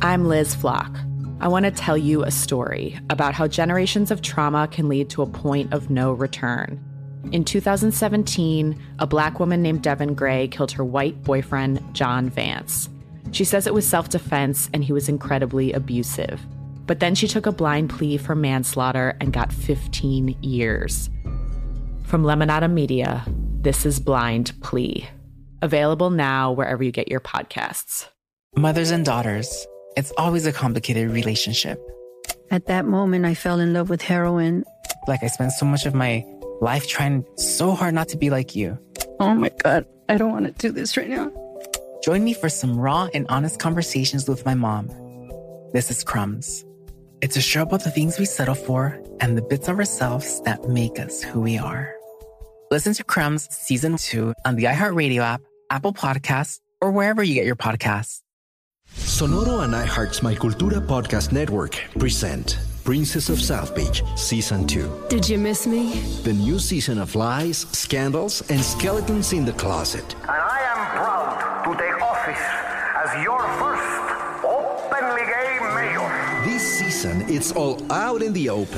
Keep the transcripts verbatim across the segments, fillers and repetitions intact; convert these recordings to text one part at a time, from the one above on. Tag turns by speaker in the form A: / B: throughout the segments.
A: I'm Liz Flock. I want to tell you a story about how generations of trauma can lead to a point of no return. In two thousand seventeen, a Black woman named Devin Gray killed her white boyfriend, John Vance. She says it was self-defense and he was incredibly abusive. But then she took a blind plea for manslaughter and got fifteen years. From Lemonada Media, this is Blind Plea. Available now wherever you get your podcasts.
B: Mothers and daughters, it's always a complicated relationship.
C: At that moment, I fell in love with heroin.
B: Like I spent so much of my life trying so hard not to be like you.
C: Oh my God, I don't want to do this right now.
B: Join me for some raw and honest conversations with my mom. This is Crumbs. It's a show about the things we settle for and the bits of ourselves that make us who we are. Listen to Crumbs Season two on the iHeartRadio app, Apple Podcasts, or wherever you get your podcasts.
D: Sonoro and iHeart's My Cultura Podcast Network present Princess of South Beach Season two.
E: Did you miss me?
D: The new season of lies, scandals, and skeletons in the closet.
F: And I am proud to take office as your first openly gay mayor.
D: This season, it's all out in the open.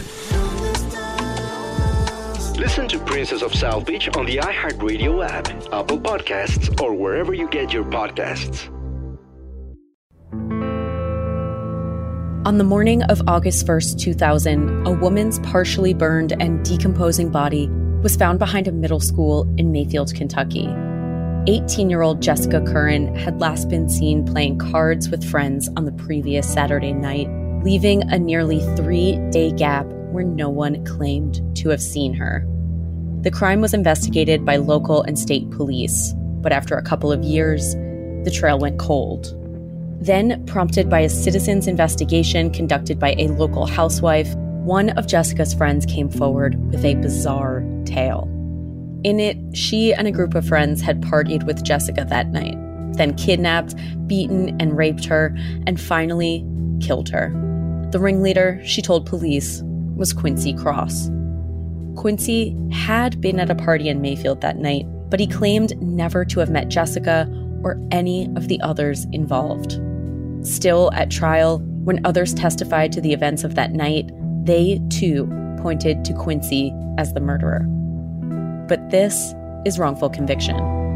D: Listen to Princess of South Beach on the iHeartRadio app, Apple Podcasts, or wherever you get your podcasts.
G: On the morning of August first, two thousand, a woman's partially burned and decomposing body was found behind a middle school in Mayfield, Kentucky. eighteen-year-old Jessica Curran had last been seen playing cards with friends on the previous Saturday night, leaving a nearly three-day gap where no one claimed to have seen her. The crime was investigated by local and state police, but after a couple of years, the trail went cold. Then, prompted by a citizen's investigation conducted by a local housewife, one of Jessica's friends came forward with a bizarre tale. In it, she and a group of friends had partied with Jessica that night, then kidnapped, beaten, and raped her, and finally killed her. The ringleader, she told police, was Quincy Cross. Quincy had been at a party in Mayfield that night, but he claimed never to have met Jessica or any of the others involved. Still, at trial, when others testified to the events of that night, they too pointed to Quincy as the murderer. But this is wrongful conviction.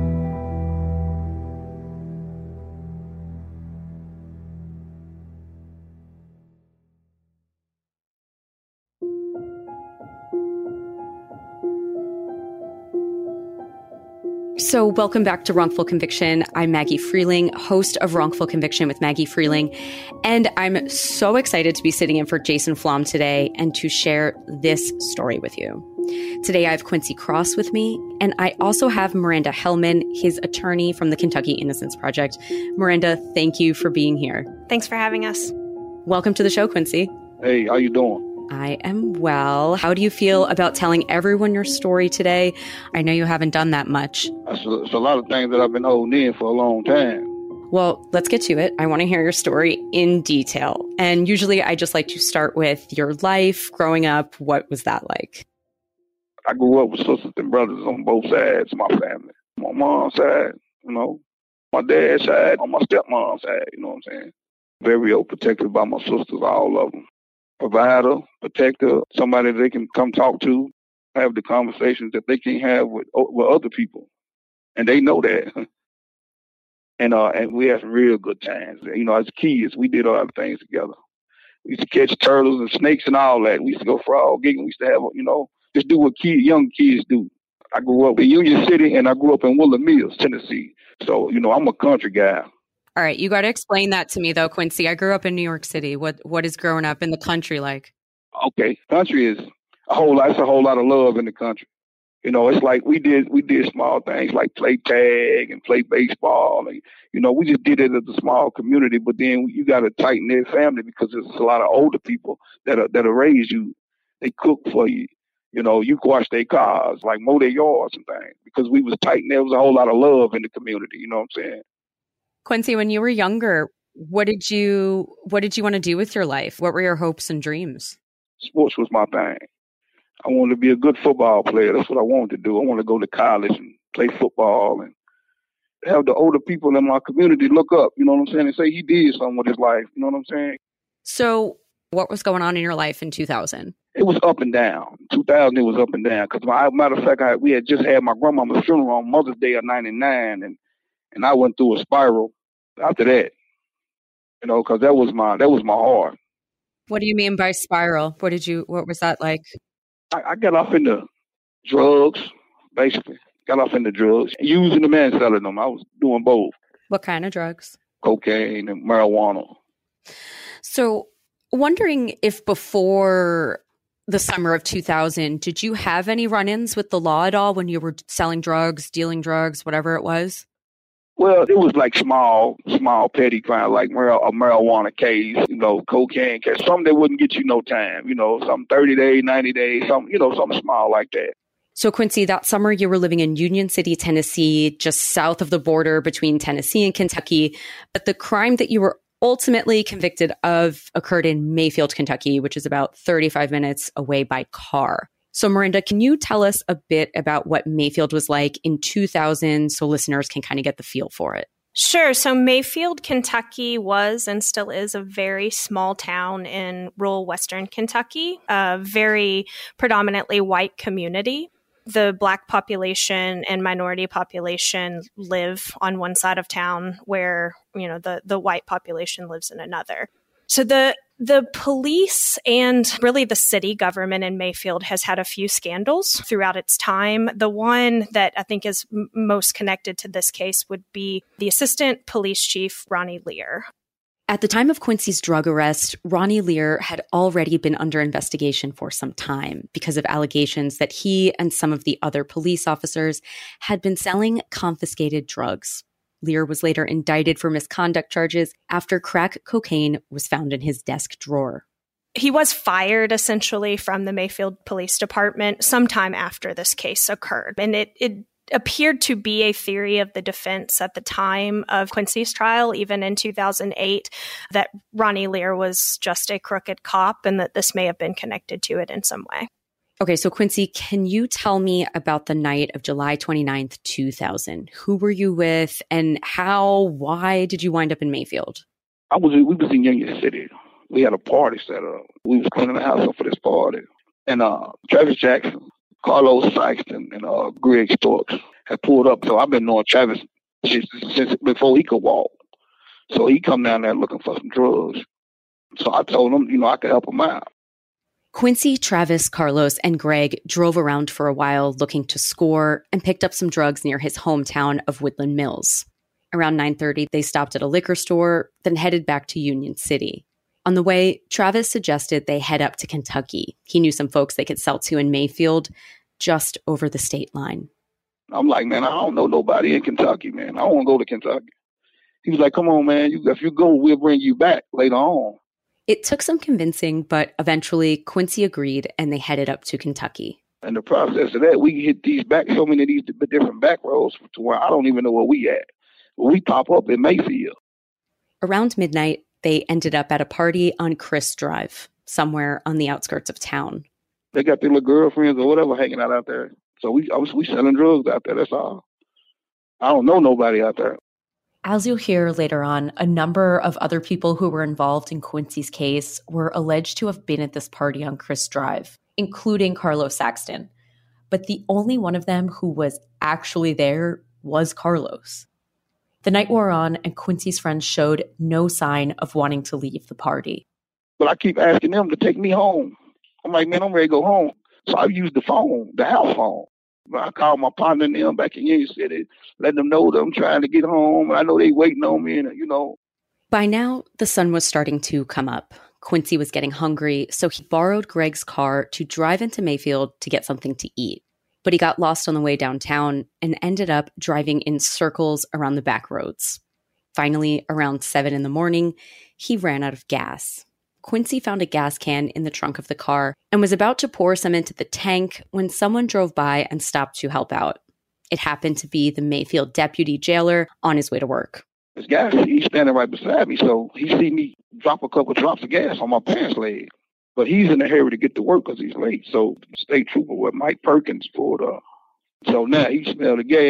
G: So welcome back to Wrongful Conviction. I'm Maggie Freeling, host of Wrongful Conviction with Maggie Freeling. And I'm so excited to be sitting in for Jason Flom today and to share this story with you. Today, I have Quincy Cross with me, and I also have Miranda Hellman, his attorney from the Kentucky Innocence Project. Miranda, thank you for being here.
H: Thanks for having us.
G: Welcome to the show, Quincy.
I: Hey, how you doing?
G: I am well. How do you feel about telling everyone your story today? I know you haven't done that much.
I: It's a, it's a lot of things that I've been holding in for a long time.
G: Well, let's get to it. I want to hear your story in detail. And usually I just like to start with your life growing up. What was that like?
I: I grew up with sisters and brothers on both sides of my family. My mom's side, you know, my dad's side, on my stepmom's side, you know what I'm saying? Very overprotected by my sisters, all of them. Provider, protector, somebody they can come talk to, have the conversations that they can't have with, with other people. And they know that. And uh, and we had some real good times. You know, as kids, we did a lot of things together. We used to catch turtles and snakes and all that. We used to go frog gigging. We used to have, you know, just do what kids, young kids do. I grew up in Union City and I grew up in Woodland Mills, Tennessee. So, you know, I'm a country guy.
G: All right. You got to explain that to me, though, Quincy. I grew up in New York City. What What is growing up in the country like?
I: Okay. Country is a whole lot. It's a whole lot of love in the country. You know, it's like we did we did small things like play tag and play baseball. And, you know, we just did it as a small community. But then you got a tight-knit family because there's a lot of older people that are, that are raised you. They cook for you. You know, you wash their cars, like mow their yards and things. Because we was tight and there was a whole lot of love in the community. You know what I'm saying?
G: Quincy, when you were younger, what did you what did you want to do with your life? What were your hopes and dreams?
I: Sports was my thing. I wanted to be a good football player. That's what I wanted to do. I wanted to go to college and play football and have the older people in my community look up, you know what I'm saying, and say he did something with his life, you know what I'm saying?
G: So what was going on in your life in two thousand?
I: It was up and down. two thousand, it was up and down. Because, matter of fact, I, we had just had my grandmama's funeral on Mother's Day of ninety-nine, and, and I went through a spiral after that, you know, because that was my that was my heart.
G: What do you mean by spiral? What did you, what was that like?
I: I, I got off into drugs, basically. Got off into drugs, using them and selling them. I was doing both.
G: What kind of drugs?
I: Cocaine and marijuana.
G: So wondering if before the summer of two thousand, did you have any run-ins with the law at all when you were selling drugs, dealing drugs, whatever it was?
I: Well, it was like small, small petty crime, like mar- a marijuana case, you know, cocaine case, something that wouldn't get you no time, you know, something thirty days, ninety days, something, you know, something small like that.
G: So Quincy, that summer you were living in Union City, Tennessee, just south of the border between Tennessee and Kentucky. But the crime that you were ultimately convicted of occurred in Mayfield, Kentucky, which is about thirty-five minutes away by car. So Miranda, can you tell us a bit about what Mayfield was like in two thousand so listeners can kind of get the feel for it?
E: Sure. So Mayfield, Kentucky was and still is a very small town in rural Western Kentucky, a very predominantly white community. The Black population and minority population live on one side of town where, you know, the, the white population lives in another. So the the police and really the city government in Mayfield has had a few scandals throughout its time. The one that I think is m- most connected to this case would be the assistant police chief, Ronnie Lear.
G: At the time of Quincy's drug arrest, Ronnie Lear had already been under investigation for some time because of allegations that he and some of the other police officers had been selling confiscated drugs. Lear was later indicted for misconduct charges after crack cocaine was found in his desk drawer.
E: He was fired essentially from the Mayfield Police Department sometime after this case occurred. And it, it appeared to be a theory of the defense at the time of Quincy's trial, even in two thousand eight, that Ronnie Lear was just a crooked cop and that this may have been connected to it in some way.
G: Okay, so Quincy, can you tell me about the night of July twenty-ninth, two thousand? Who were you with and how, why did you wind up in Mayfield?
I: I was, we was in Union City. We had a party set up. We was cleaning the house up for this party. And uh, Travis Jackson, Carlos Saxton, and uh, Greg Storks had pulled up. So I've been knowing Travis since, since before he could walk. So he come down there looking for some drugs. So I told him, you know, I could help him out.
G: Quincy, Travis, Carlos, and Greg drove around for a while looking to score and picked up some drugs near his hometown of Woodland Mills. Around nine thirty, they stopped at a liquor store, then headed back to Union City. On the way, Travis suggested they head up to Kentucky. He knew some folks they could sell to in Mayfield, just over the state line.
I: I'm like, man, I don't know nobody in Kentucky, man. I don't want to go to Kentucky. He was like, come on, man. You, if you go, we'll bring you back later on.
G: It took some convincing, but eventually Quincy agreed and they headed up to Kentucky.
I: In the process of that, we hit these back, so many of these different back roads to where I don't even know where we at. We pop up in Mayfield.
G: Around midnight, they ended up at a party on Chris Drive, somewhere on the outskirts of town.
I: They got their little girlfriends or whatever hanging out out there. So we, I was, we selling drugs out there, that's all. I don't know nobody out there.
A: As you'll hear later on, a number of other people who were involved in Quincy's case were alleged to have been at this party on Chris Drive, including Carlos Saxton. But the only one of them who was actually there was Carlos. The night wore on, and Quincy's friends showed no sign of wanting to leave the party.
I: But I keep asking them to take me home. I'm like, man, I'm ready to go home. So I used the phone, the house phone. I called my partner and them back in Union City, letting them know that I'm trying to get home. And I know they waiting on me, and you know.
G: By now, the sun was starting to come up. Quincy was getting hungry, so he borrowed Greg's car to drive into Mayfield to get something to eat. But he got lost on the way downtown and ended up driving in circles around the back roads. Finally, around seven in the morning, he ran out of gas. Quincy found a gas can in the trunk of the car and was about to pour some into the tank when someone drove by and stopped to help out. It happened to be the Mayfield deputy jailer on his way to work.
I: This guy, he's standing right beside me, so he see me drop a couple drops of gas on my pants leg. But he's in a hurry to get to work because he's late. So the state trooper with Mike Perkins pulled up. So now he smelled the gas.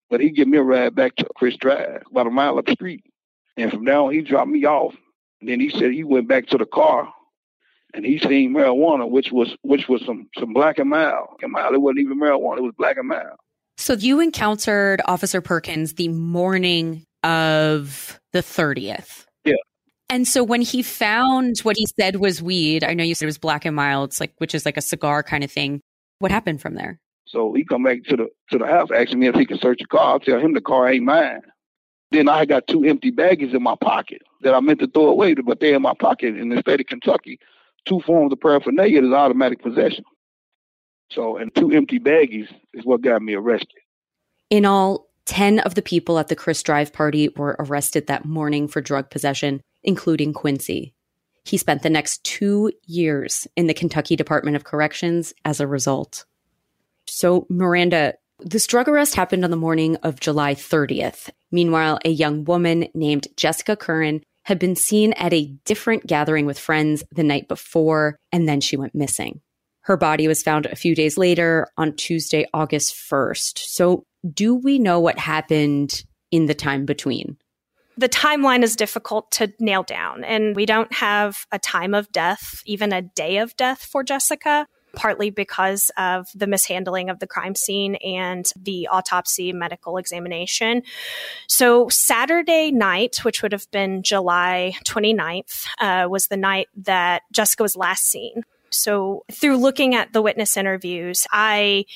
I: But he give me a ride back to Chris Drive, about a mile up the street. And from there on, he dropped me off. And then he said he went back to the car and he seen marijuana, which was which was some some black and mild. And mild, it wasn't even marijuana, it was black and mild.
G: So you encountered Officer Perkins the morning of the thirtieth.
I: Yeah.
G: And so when he found what he said was weed, I know you said it was black and mild, it's like which is like a cigar kind of thing. What happened from there?
I: So he come back to the to the house asking me if he could search the car. I'll tell him the car ain't mine. Then I got two empty baggies in my pocket that I meant to throw away, but they're in my pocket. In the state of Kentucky, two forms of paraphernalia is automatic possession. So, and two empty baggies is what got me arrested.
G: In all, ten of the people at the Chris Drive party were arrested that morning for drug possession, including Quincy. He spent the next two years in the Kentucky Department of Corrections as a result. So, Miranda, this drug arrest happened on the morning of July thirtieth. Meanwhile, a young woman named Jessica Curran had been seen at a different gathering with friends the night before, and then she went missing. Her body was found a few days later on Tuesday, August first. So, do we know what happened in the time between?
E: The timeline is difficult to nail down, and we don't have a time of death, even a day of death for Jessica, partly because of the mishandling of the crime scene and the autopsy medical examination. So Saturday night, which would have been July twenty-ninth, uh, was the night that Jessica was last seen. So through looking at the witness interviews, I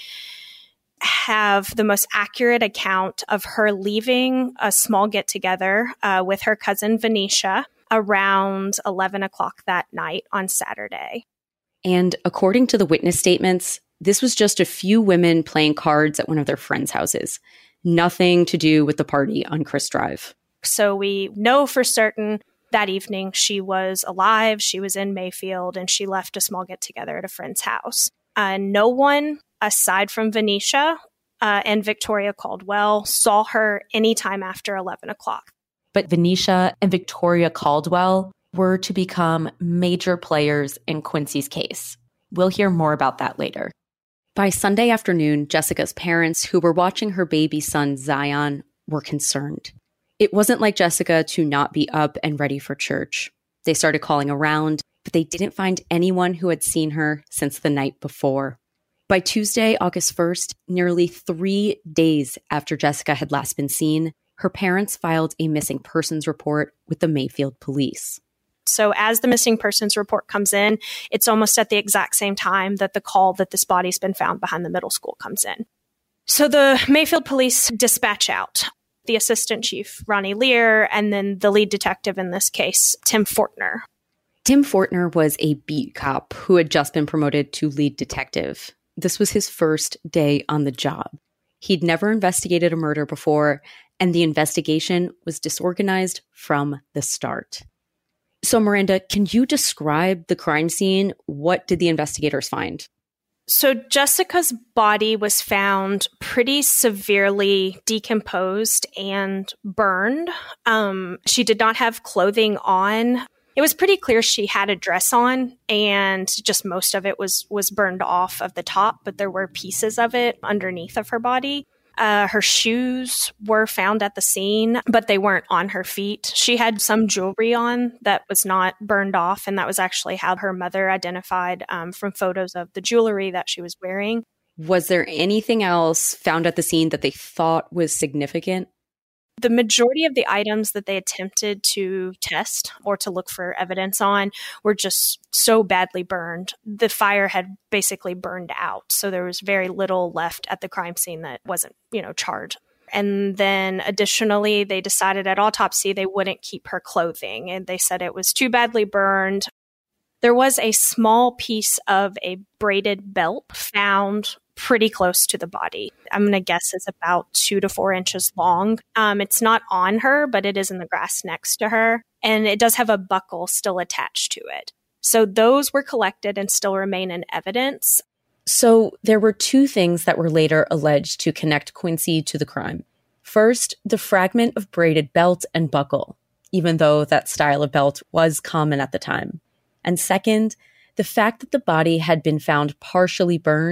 E: have the most accurate account of her leaving a small get-together uh, with her cousin Venetia around eleven o'clock that night on Saturday.
G: And according to the witness statements, this was just a few women playing cards at one of their friends' houses. Nothing to do with the party on Chris Drive.
E: So we know for certain that evening she was alive, she was in Mayfield, and she left a small get-together at a friend's house. Uh, no one, aside from Venetia uh, and Victoria Caldwell, saw her anytime after eleven o'clock.
A: But Venetia and Victoria Caldwell were to become major players in Quincy's case. We'll hear more about that later.
G: By Sunday afternoon, Jessica's parents, who were watching her baby son Zion, were concerned. It wasn't like Jessica to not be up and ready for church. They started calling around, but they didn't find anyone who had seen her since the night before. By Tuesday, August first, nearly three days after Jessica had last been seen, her parents filed a missing persons report with the Mayfield police.
E: So as the missing persons report comes in, it's almost at the exact same time that the call that this body's been found behind the middle school comes in. So the Mayfield police dispatch out the assistant chief, Ronnie Lear, and then the lead detective in this case, Tim Fortner.
G: Tim Fortner was a beat cop who had just been promoted to lead detective. This was his first day on the job. He'd never investigated a murder before, and the investigation was disorganized from the start. So, Miranda, can you describe the crime scene? What did the investigators find?
E: So Jessica's body was found pretty severely decomposed and burned. Um, she did not have clothing on. It was pretty clear she had a dress on, and just most of it was was burned off of the top, but there were pieces of it underneath of her body. Uh, her shoes were found at the scene, but they weren't on her feet. She had some jewelry on that was not burned off, and that was actually how her mother identified um, from photos of the jewelry that she was wearing.
G: Was there anything else found at the scene that they thought was significant?
E: The majority of the items that they attempted to test or to look for evidence on were just so badly burned. The fire had basically burned out. So there was very little left at the crime scene that wasn't, you know, charred. And then additionally, they decided at autopsy they wouldn't keep her clothing. And they said it was too badly burned. There was a small piece of a braided belt found pretty close to the body. I'm going to guess it's about two to four inches long. Um, it's not on her, but it is in the grass next to her. And it does have a buckle still attached to it. So those were collected and still remain in evidence.
G: So there were two things that were later alleged to connect Quincy to the crime. First, the fragment of braided belt and buckle, even though that style of belt was common at the time. And second, the fact that the body had been found partially burned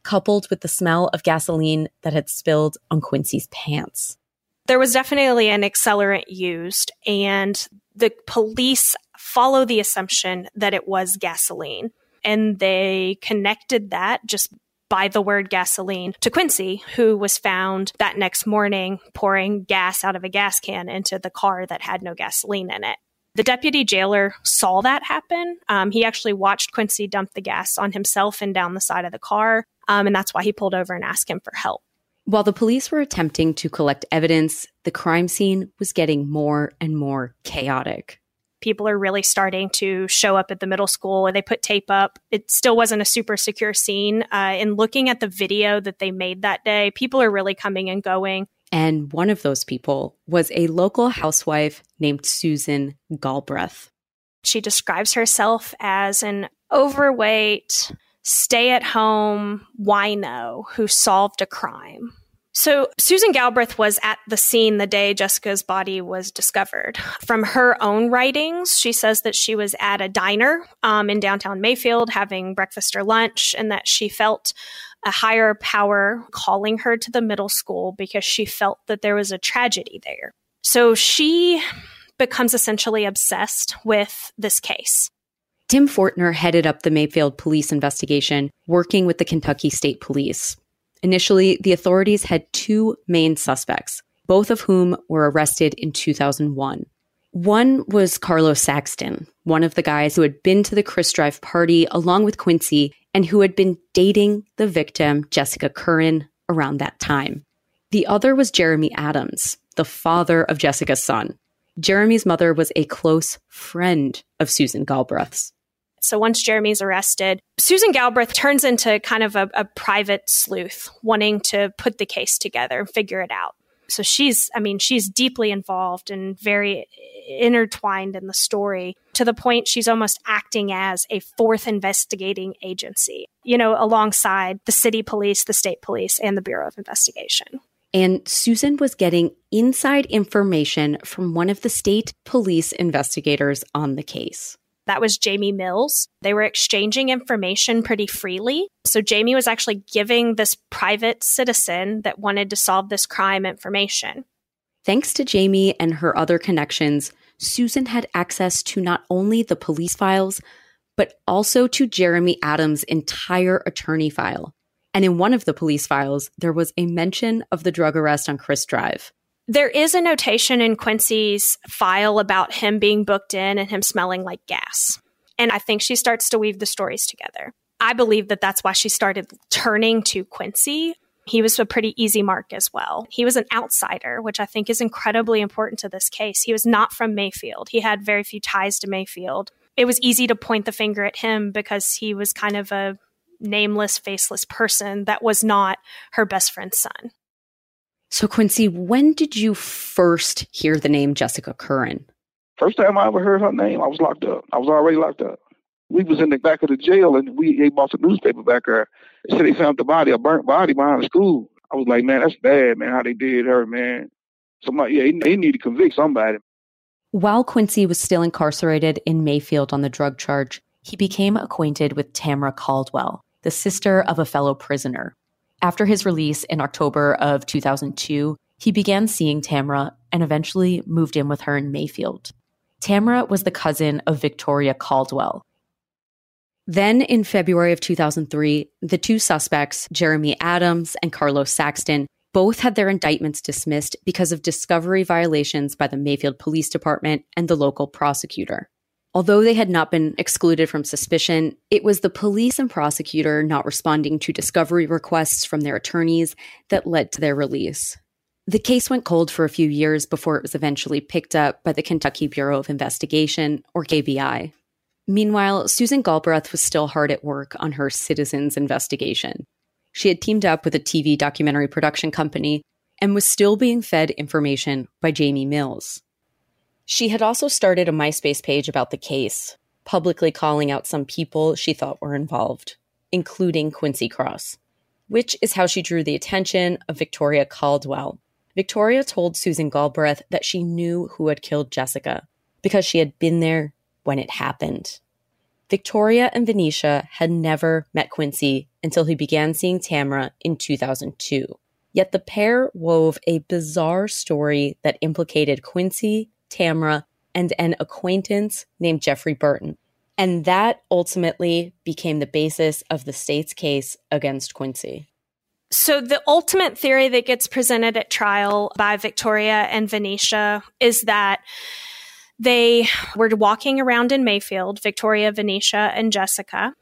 G: coupled with the smell of gasoline that had spilled on Quincy's pants.
E: There was definitely an accelerant used, and the police follow the assumption that it was gasoline. And they connected that just by the word gasoline to Quincy, who was found that next morning pouring gas out of a gas can into the car that had no gasoline in it. The deputy jailer saw that happen. Um, he actually watched Quincy dump the gas on himself and down the side of the car. Um, and that's why he pulled over and asked him for help.
G: While the police were attempting to collect evidence, the crime scene was getting more and more chaotic.
E: People are really starting to show up at the middle school, and they put tape up. It still wasn't a super secure scene. Uh, and looking at the video that they made that day, people are really coming and going.
G: And one of those people was a local housewife named Susan Galbraith.
E: She describes herself as an overweight, stay-at-home wino who solved a crime. So Susan Galbraith was at the scene the day Jessica's body was discovered. From her own writings, she says that she was at a diner um, in downtown Mayfield having breakfast or lunch, and that she felt a higher power calling her to the middle school because she felt that there was a tragedy there. So she becomes essentially obsessed with this case.
G: Tim Fortner headed up the Mayfield police investigation, working with the Kentucky State Police. Initially, the authorities had two main suspects, both of whom were arrested in two thousand one. One was Carlos Saxton, one of the guys who had been to the Chris Drive party along with Quincy and who had been dating the victim, Jessica Curran, around that time. The other was Jeremy Adams, the father of Jessica's son. Jeremy's mother was a close friend of Susan Galbraith's.
E: So once Jeremy's arrested, Susan Galbraith turns into kind of a, a private sleuth, wanting to put the case together and figure it out. So she's, I mean, she's deeply involved and very intertwined in the story, to the point she's almost acting as a fourth investigating agency, you know, alongside the city police, the state police, and the Bureau of Investigation.
G: And Susan was getting inside information from one of the state police investigators on the case.
E: That was Jamie Mills. They were exchanging information pretty freely. So Jamie was actually giving this private citizen that wanted to solve this crime information.
G: Thanks to Jamie and her other connections, Susan had access to not only the police files, but also to Jeremy Adams' entire attorney file. And in one of the police files, there was a mention of the drug arrest on Chris Drive.
E: There is a notation in Quincy's file about him being booked in and him smelling like gas. And I think she starts to weave the stories together. I believe that that's why she started turning to Quincy. He was a pretty easy mark as well. He was an outsider, which I think is incredibly important to this case. He was not from Mayfield. He had very few ties to Mayfield. It was easy to point the finger at him because he was kind of a nameless, faceless person that was not her best friend's son.
G: So, Quincy, when did you first hear the name Jessica Curran?
I: First time I ever heard her name, I was locked up. I was already locked up. We was in the back of the jail, and we they bought the newspaper back there. They said they found the body, a burnt body behind the school. I was like, man, that's bad, man, how they did her, man. Somebody, yeah, they need to convict somebody.
G: While Quincy was still incarcerated in Mayfield on the drug charge, he became acquainted with Tamara Caldwell, the sister of a fellow prisoner. After his release in October of two thousand two, he began seeing Tamara and eventually moved in with her in Mayfield. Tamara was the cousin of Victoria Caldwell. Then in February of two thousand three, the two suspects, Jeremy Adams and Carlos Saxton, both had their indictments dismissed because of discovery violations by the Mayfield Police Department and the local prosecutor. Although they had not been excluded from suspicion, it was the police and prosecutor not responding to discovery requests from their attorneys that led to their release. The case went cold for a few years before it was eventually picked up by the Kentucky Bureau of Investigation, or K B I. Meanwhile, Susan Galbraith was still hard at work on her Citizens investigation. She had teamed up with a T V documentary production company and was still being fed information by Jamie Mills. She had also started a MySpace page about the case, publicly calling out some people she thought were involved, including Quincy Cross, which is how she drew the attention of Victoria Caldwell. Victoria told Susan Galbraith that she knew who had killed Jessica because she had been there when it happened. Victoria and Venetia had never met Quincy until he began seeing Tamara in two thousand two. Yet the pair wove a bizarre story that implicated Quincy, Tamara, and an acquaintance named Jeffrey Burton. And that ultimately became the basis of the state's case against Quincy.
E: So the ultimate theory that gets presented at trial by Victoria and Venetia is that they were walking around in Mayfield, Victoria, Venetia, and Jessica,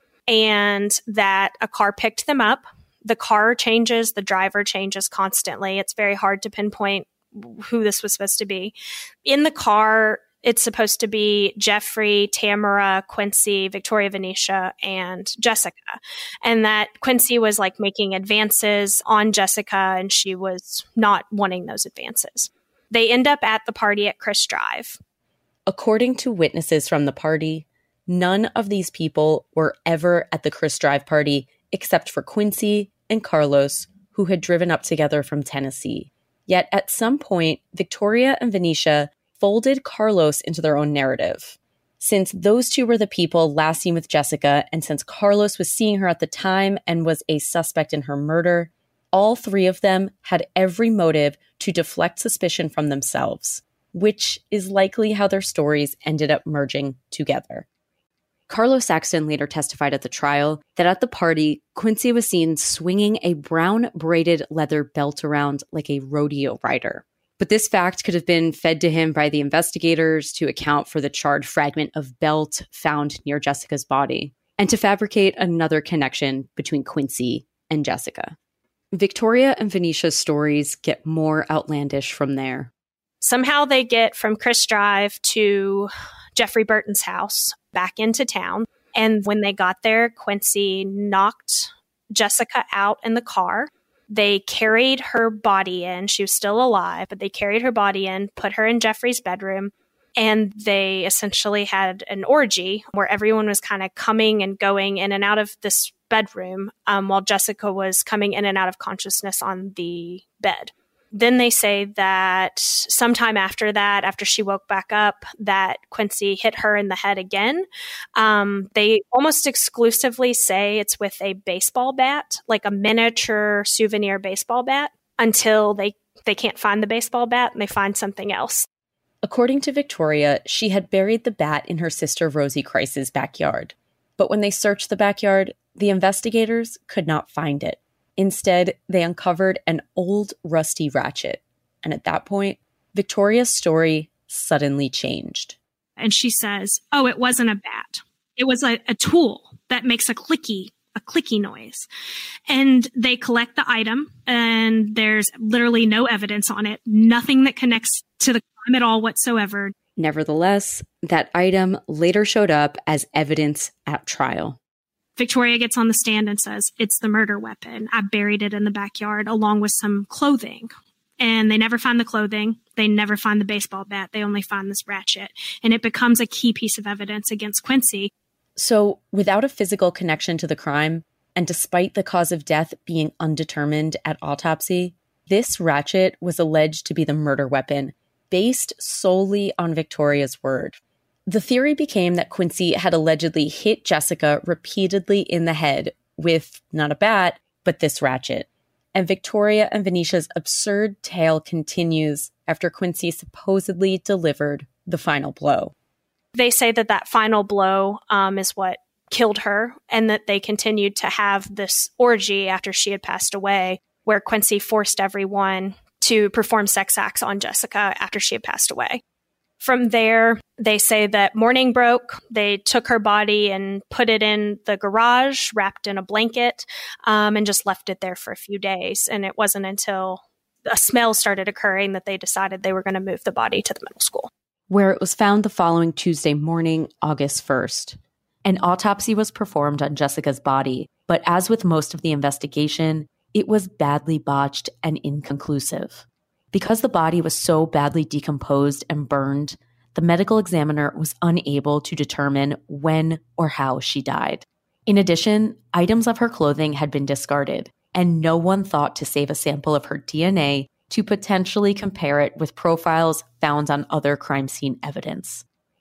E: and that a car picked them up. The car changes, the driver changes constantly. It's very hard to pinpoint who this was supposed to be. In the car, it's supposed to be Jeffrey, Tamara, Quincy, Victoria, Venetia, and Jessica. And that Quincy was like making advances on Jessica, and she was not wanting those advances. They end up at the party at Chris Drive.
G: According to witnesses from the party, none of these people were ever at the Chris Drive party except for Quincy and Carlos, who had driven up together from Tennessee. Yet at some point, Victoria and Venetia folded Carlos into their own narrative. Since those two were the people last seen with Jessica, and since Carlos was seeing her at the time and was a suspect in her murder, all three of them had every motive to deflect suspicion from themselves, which is likely how their stories ended up merging together. Carlos Saxton later testified at the trial that at the party, Quincy was seen swinging a brown braided leather belt around like a rodeo rider. But this fact could have been fed to him by the investigators to account for the charred fragment of belt found near Jessica's body, and to fabricate another connection between Quincy and Jessica. Victoria and Venetia's stories get more outlandish from there.
E: Somehow they get from Chris Drive to Jeffrey Burton's house, back into town. And when they got there, Quincy knocked Jessica out in the car. They carried her body in. She was still alive, but they carried her body in, put her in Jeffrey's bedroom, and they essentially had an orgy where everyone was kind of coming and going in and out of this bedroom um, while Jessica was coming in and out of consciousness on the bed. Then they say that sometime after that, after she woke back up, that Quincy hit her in the head again. Um, they almost exclusively say it's with a baseball bat, like a miniature souvenir baseball bat, until they, they can't find the baseball bat and they find something else.
G: According to Victoria, she had buried the bat in her sister Rosie Chris's backyard. But when they searched the backyard, the investigators could not find it. Instead, they uncovered an old rusty ratchet. And at that point, Victoria's story suddenly changed.
E: And she says, oh, it wasn't a bat. It was a, a tool that makes a clicky, a clicky noise. And they collect the item, and there's literally no evidence on it, nothing that connects to the crime at all whatsoever.
G: Nevertheless, that item later showed up as evidence at trial.
E: Victoria gets on the stand and says, it's the murder weapon. I buried it in the backyard along with some clothing. And they never find the clothing. They never find the baseball bat. They only find this ratchet. And it becomes a key piece of evidence against Quincy.
G: So without a physical connection to the crime, and despite the cause of death being undetermined at autopsy, this ratchet was alleged to be the murder weapon, based solely on Victoria's word. The theory became that Quincy had allegedly hit Jessica repeatedly in the head with not a bat, but this ratchet. And Victoria and Venetia's absurd tale continues after Quincy supposedly delivered the final blow.
E: They say that that final blow um, is what killed her, and that they continued to have this orgy after she had passed away, where Quincy forced everyone to perform sex acts on Jessica after she had passed away. From there, they say that morning broke. They took her body and put it in the garage, wrapped in a blanket, um, and just left it there for a few days. And it wasn't until a smell started occurring that they decided they were going to move the body to the middle school,
G: where it was found the following Tuesday morning, August first. An autopsy was performed on Jessica's body, but as with most of the investigation, it was badly botched and inconclusive. Because the body was so badly decomposed and burned, the medical examiner was unable to determine when or how she died. In addition, items of her clothing had been discarded, and no one thought to save a sample of her D N A to potentially compare it with profiles found on other crime scene evidence.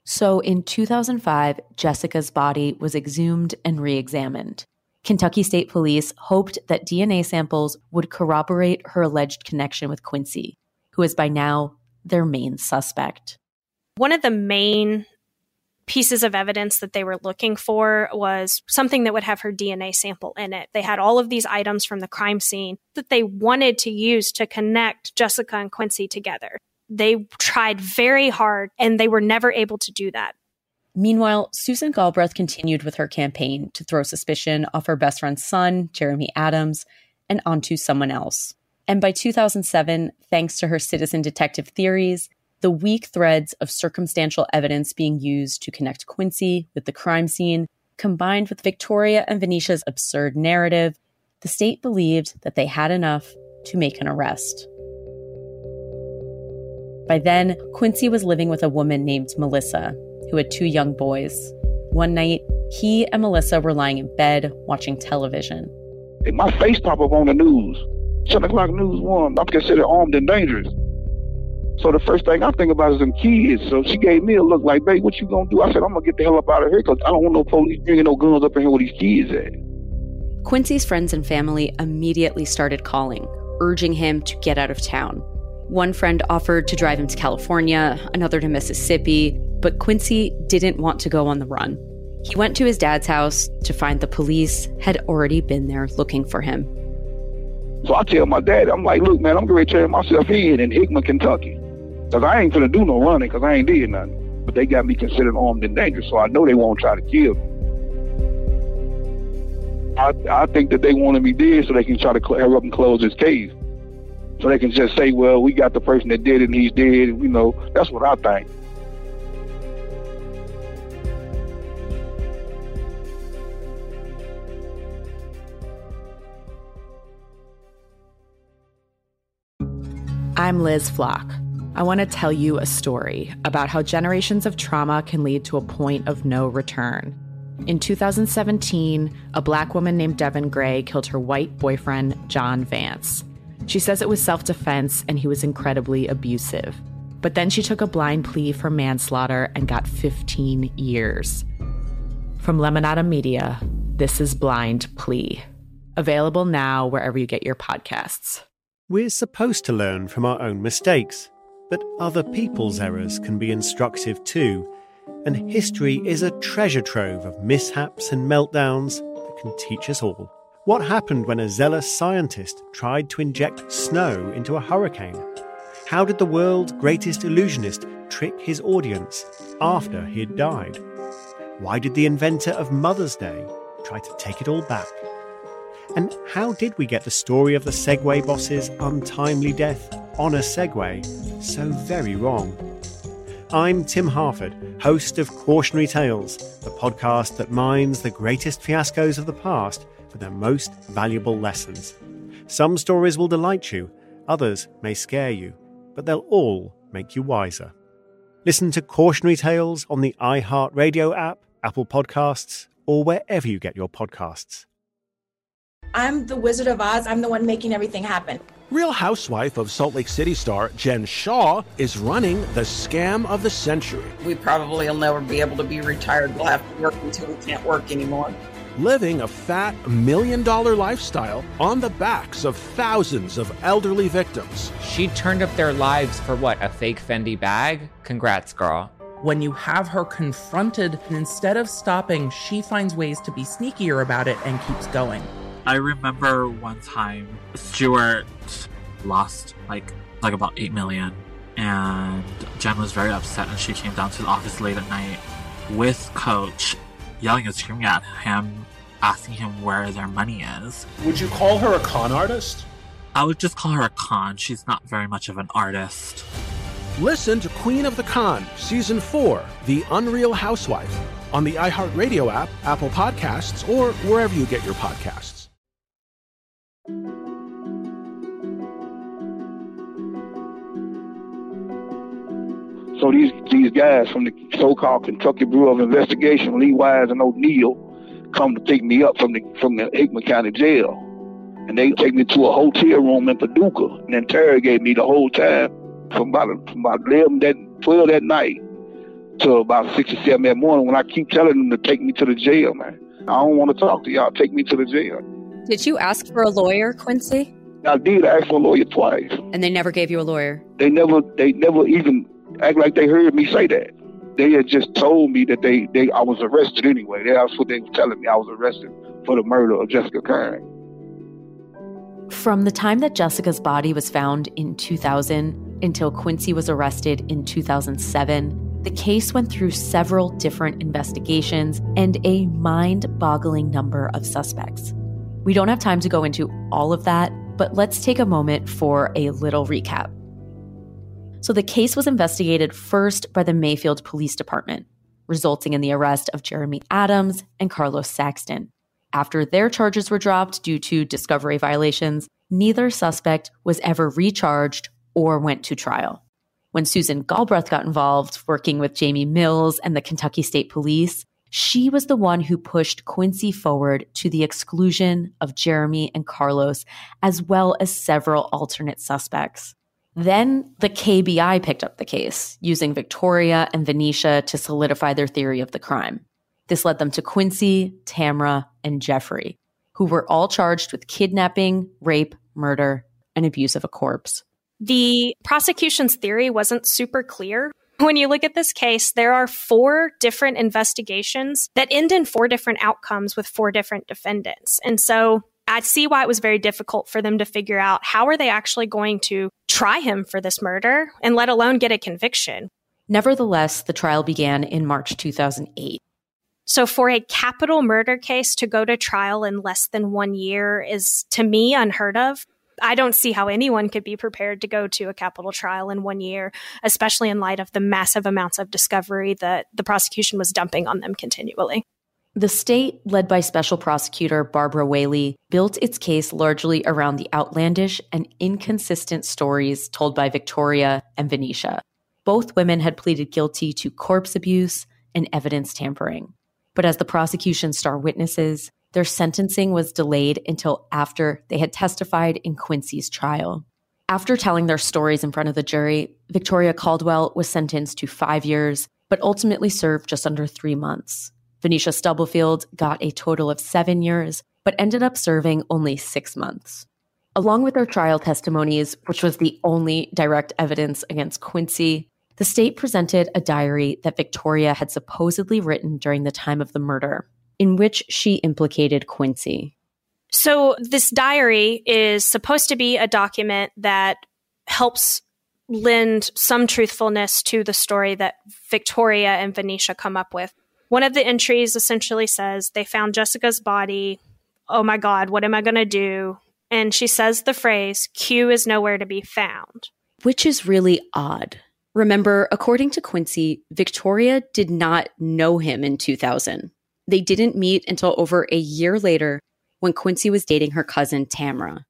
G: So in two thousand five, Jessica's body was exhumed and re-examined. Kentucky State Police hoped that D N A samples would corroborate her alleged connection with Quincy, who is by now their main suspect.
E: One of the main pieces of evidence that they were looking for was something that would have her D N A sample in it. They had all of these items from the crime scene that they wanted to use to connect Jessica and Quincy together. They tried very hard, and they were never able to do that.
G: Meanwhile, Susan Galbraith continued with her campaign to throw suspicion off her best friend's son, Jeremy Adams, and onto someone else. And by two thousand seven, thanks to her citizen detective theories, the weak threads of circumstantial evidence being used to connect Quincy with the crime scene, combined with Victoria and Venetia's absurd narrative, the state believed that they had enough to make an arrest. By then, Quincy was living with a woman named Melissa, who had two young boys. One night, he and Melissa were lying in bed watching television.
I: And my face pop up on the news. seven o'clock news one, I'm considered armed and dangerous. So the first thing I think about is them kids. So she gave me a look like, babe, what you gonna do? I said, I'm gonna get the hell up out of here because I don't want no police bringing no guns up in here where these kids at.
G: Quincy's friends and family immediately started calling, urging him to get out of town. One friend offered to drive him to California, another to Mississippi, but Quincy didn't want to go on the run. He went to his dad's house to find the police had already been there looking for him.
I: So I tell my dad, I'm like, look, man, I'm going to turn myself in in Hickman, Kentucky. Because I ain't going to do no running because I ain't did nothing. But they got me considered armed and dangerous, so I know they won't try to kill me. I, I think that they wanted me dead so they can try to cl- hurry up and close this case. So they can just say, well, we got the person that did it and he's dead. And, you know, that's what I think.
A: I'm Liz Flock. I want to tell you a story about how generations of trauma can lead to a point of no return. In two thousand seventeen, a Black woman named Devin Gray killed her white boyfriend, John Vance. She says it was self-defense and he was incredibly abusive. But then she took a blind plea for manslaughter and got fifteen years. From Lemonada Media, this is Blind Plea. Available now wherever you get your podcasts.
H: We're supposed to learn from our own mistakes, but other people's errors can be instructive too, and history is a treasure trove of mishaps and meltdowns that can teach us all. What happened when a zealous scientist tried to inject snow into a hurricane? How did the world's greatest illusionist trick his audience after he had died? Why did the inventor of Mother's Day try to take it all back? And how did we get the story of the Segway boss's untimely death on a Segway so very wrong? I'm Tim Harford, host of Cautionary Tales, the podcast that mines the greatest fiascos of the past for their most valuable lessons. Some stories will delight you, others may scare you, but they'll all make you wiser. Listen to Cautionary Tales on the iHeartRadio app, Apple Podcasts, or wherever you get your podcasts.
J: I'm the Wizard of Oz. I'm the one making everything happen.
K: Real Housewife of Salt Lake City star Jen Shaw is running the scam of the century.
L: We probably will never be able to be retired. We'll have to work until we can't work anymore.
K: Living a fat million-dollar lifestyle on the backs of thousands of elderly victims.
M: She turned up their lives for what, a fake Fendi bag? Congrats, girl.
N: When you have her confronted, and instead of stopping, she finds ways to be sneakier about it and keeps going.
O: I remember one time Stuart lost like like about eight million, and Jen was very upset, and she came down to the office late at night with Coach, yelling and screaming at him, asking him where their money is.
P: Would you call her a con artist?
O: I would just call her a con. She's not very much of an artist.
K: Listen to Queen of the Con, Season four, The Unreal Housewife, on the iHeartRadio app, Apple Podcasts, or wherever you get your podcasts.
I: So these these guys from the so-called Kentucky Bureau of Investigation, Lee Wise and O'Neill, come to pick me up from the from the Hickman County Jail, and they take me to a hotel room in Paducah and interrogate me the whole time from about from about eleven that twelve that night till about six or seven that morning when I keep telling them to take me to the jail, man. I don't want to talk to y'all. Take me to the jail.
G: Did you ask for a lawyer, Quincy?
I: I did ask for a lawyer twice.
G: And they never gave you a lawyer?
I: They never, they never even act like they heard me say that. They had just told me that they, they I was arrested anyway. That's what they were telling me. I was arrested for the murder of Jessica Kern.
G: From the time that Jessica's body was found in two thousand until Quincy was arrested in two thousand seven, the case went through several different investigations and a mind-boggling number of suspects. We don't have time to go into all of that, but let's take a moment for a little recap. So the case was investigated first by the Mayfield Police Department, resulting in the arrest of Jeremy Adams and Carlos Saxton. After their charges were dropped due to discovery violations, neither suspect was ever recharged or went to trial. When Susan Galbraith got involved, working with Jamie Mills and the Kentucky State Police, she was the one who pushed Quincy forward to the exclusion of Jeremy and Carlos, as well as several alternate suspects. Then the K B I picked up the case, using Victoria and Venetia to solidify their theory of the crime. This led them to Quincy, Tamra, and Jeffrey, who were all charged with kidnapping, rape, murder, and abuse of a corpse.
E: The prosecution's theory wasn't super clear. When you look at this case, there are four different investigations that end in four different outcomes with four different defendants. And so I see why it was very difficult for them to figure out how are they actually going to try him for this murder, and let alone get a conviction.
G: Nevertheless, the trial began in March two thousand eight.
E: So for a capital murder case to go to trial in less than one year is, to me, unheard of. I don't see how anyone could be prepared to go to a capital trial in one year, especially in light of the massive amounts of discovery that the prosecution was dumping on them continually.
G: The state, led by Special Prosecutor Barbara Whaley, built its case largely around the outlandish and inconsistent stories told by Victoria and Venetia. Both women had pleaded guilty to corpse abuse and evidence tampering. But as the prosecution's star witnesses, their sentencing was delayed until after they had testified in Quincy's trial. After telling their stories in front of the jury, Victoria Caldwell was sentenced to five years, but ultimately served just under three months. Venetia Stubblefield got a total of seven years, but ended up serving only six months. Along with their trial testimonies, which was the only direct evidence against Quincy, the state presented a diary that Victoria had supposedly written during the time of the murder, in which she implicated Quincy.
E: So this diary is supposed to be a document that helps lend some truthfulness to the story that Victoria and Venetia come up with. One of the entries essentially says, they found Jessica's body. Oh my God, what am I going to do? And she says the phrase, Q is nowhere to be found.
G: Which is really odd. Remember, according to Quincy, Victoria did not know him in two thousand. They didn't meet until over a year later when Quincy was dating her cousin, Tamra.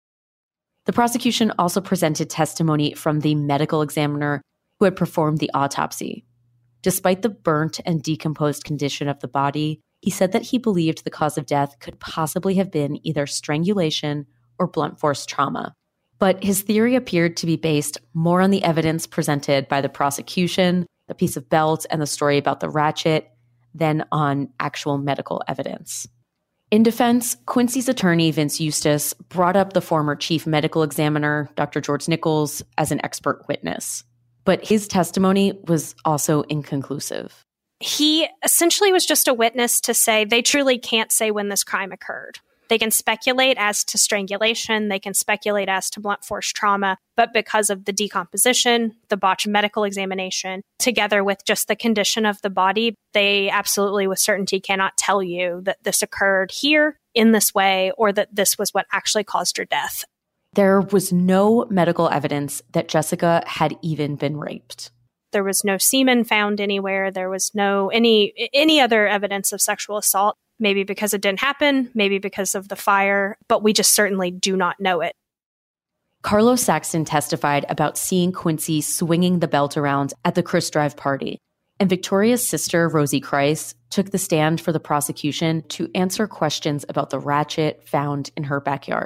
G: The prosecution also presented testimony from the medical examiner who had performed the autopsy. Despite the burnt and decomposed condition of the body, he said that he believed the cause of death could possibly have been either strangulation or blunt force trauma. But his theory appeared to be based more on the evidence presented by the prosecution, the piece of belt, and the story about the ratchet, than on actual medical evidence. In defense, Quincy's attorney, Vince Eustace, brought up the former chief medical examiner, Doctor George Nichols, as an expert witness. But his testimony was also inconclusive.
E: He essentially was just a witness to say they truly can't say when this crime occurred. They can speculate as to strangulation, they can speculate as to blunt force trauma, but because of the decomposition, the botched medical examination, together with just the condition of the body, they absolutely with certainty cannot tell you that this occurred here in this way or that this was what actually caused her death.
G: There was no medical evidence that Jessica had even been raped.
E: There was no semen found anywhere. There was no any any other evidence of sexual assault, maybe because it didn't happen, maybe because of the fire, but we just certainly do not know it.
G: Carlos Saxton testified about seeing Quincy swinging the belt around at the Chris Drive party, and Victoria's sister, Rosie Christ, took the stand for the prosecution to answer questions about the ratchet found in her backyard.